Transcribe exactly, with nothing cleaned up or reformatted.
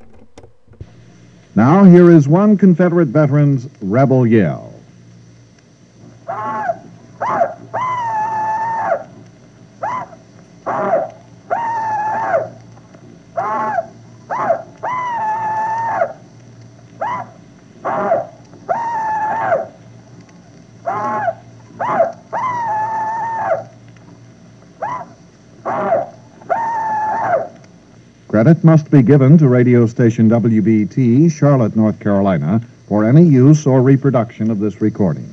Now, here is one Confederate veteran's rebel yell. Credit must be given to radio station W B T, Charlotte, North Carolina, for any use or reproduction of this recording.